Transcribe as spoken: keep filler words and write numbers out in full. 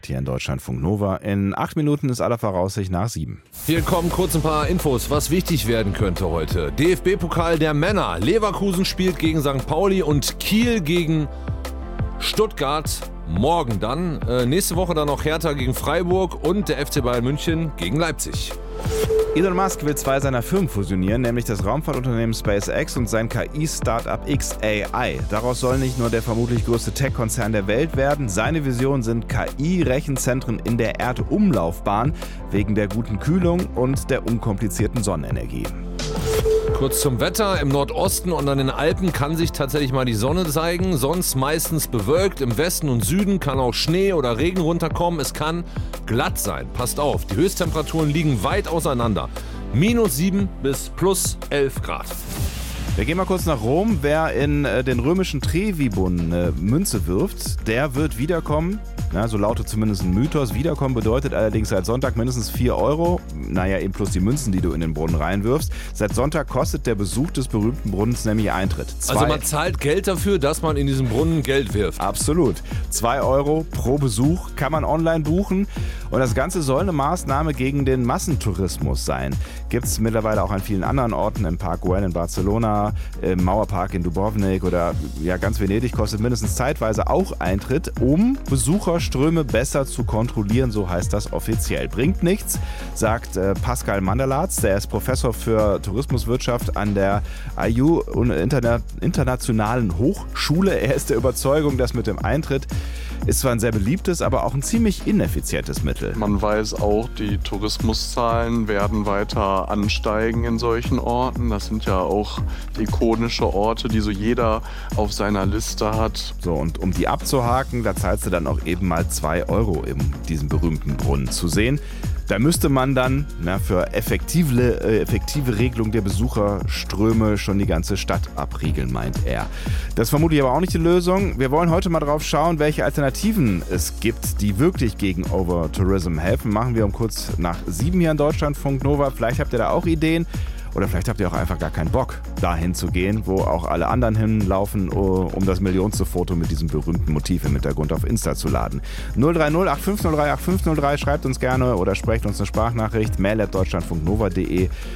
Hier in Deutschlandfunk Nova. In acht Minuten ist aller Voraussicht nach sieben. Hier kommen kurz ein paar Infos, was wichtig werden könnte heute. D F B-Pokal der Männer. Leverkusen spielt gegen Sankt Pauli und Kiel gegen Stuttgart. Morgen dann. Äh, nächste Woche dann noch Hertha gegen Freiburg und der F C Bayern München gegen Leipzig. Elon Musk will zwei seiner Firmen fusionieren, nämlich das Raumfahrtunternehmen SpaceX und sein K I-Startup X A I. Daraus soll nicht nur der vermutlich größte Tech-Konzern der Welt werden. Seine Vision sind K I-Rechenzentren in der Erdumlaufbahn wegen der guten Kühlung und der unkomplizierten Sonnenenergie. Kurz zum Wetter. Im Nordosten und an den Alpen kann sich tatsächlich mal die Sonne zeigen. Sonst meistens bewölkt. Im Westen und Süden kann auch Schnee oder Regen runterkommen. Es kann glatt sein. Passt auf, die Höchsttemperaturen liegen weit auseinander. minus sieben bis plus elf Grad. Wir gehen mal kurz nach Rom. Wer in äh, den römischen Trevi-Brunnen eine Münze wirft, der wird wiederkommen. Na, so lautet zumindest ein Mythos. Wiederkommen bedeutet allerdings seit Sonntag mindestens vier Euro. Naja, eben plus die Münzen, die du in den Brunnen reinwirfst. Seit Sonntag kostet der Besuch des berühmten Brunnens nämlich Eintritt. Zwei Also man zahlt Geld dafür, dass man in diesen Brunnen Geld wirft. Absolut. Zwei Euro pro Besuch kann man online buchen. Und das Ganze soll eine Maßnahme gegen den Massentourismus sein. Gibt es mittlerweile auch an vielen anderen Orten. Im Park Güell in Barcelona, im Mauerpark in Dubrovnik oder ja, ganz Venedig kostet mindestens zeitweise auch Eintritt, um Besucherströme besser zu kontrollieren, so heißt das offiziell. Bringt nichts, sagt äh, Pascal Mandalatz, der ist Professor für Tourismuswirtschaft an der I U Interna- Internationalen Hochschule. Er ist der Überzeugung, dass mit dem Eintritt ist zwar ein sehr beliebtes, aber auch ein ziemlich ineffizientes Mittel. Man weiß auch, die Tourismuszahlen werden weiter ansteigen in solchen Orten. Das sind ja auch ikonische Orte, die so jeder auf seiner Liste hat. So, und um die abzuhaken, da zahlst du dann auch eben mal zwei Euro in diesem berühmten Brunnen zu sehen. Da müsste man dann na, für effektive, äh, effektive Regelung der Besucherströme schon die ganze Stadt abriegeln, meint er. Das ist vermutlich aber auch nicht die Lösung. Wir wollen heute mal drauf schauen, welche Alternativen es gibt, die wirklich gegen Overtourism helfen. Machen wir um kurz nach sieben hier in Deutschlandfunk Nova. Vielleicht habt ihr da auch Ideen. Oder vielleicht habt ihr auch einfach gar keinen Bock, dahin zu gehen, wo auch alle anderen hinlaufen, um das millionste Foto mit diesem berühmten Motiv im Hintergrund auf Insta zu laden. null drei null acht fünf null drei acht fünf null drei, schreibt uns gerne oder sprecht uns eine Sprachnachricht, mail at deutschlandfunknova punkt de.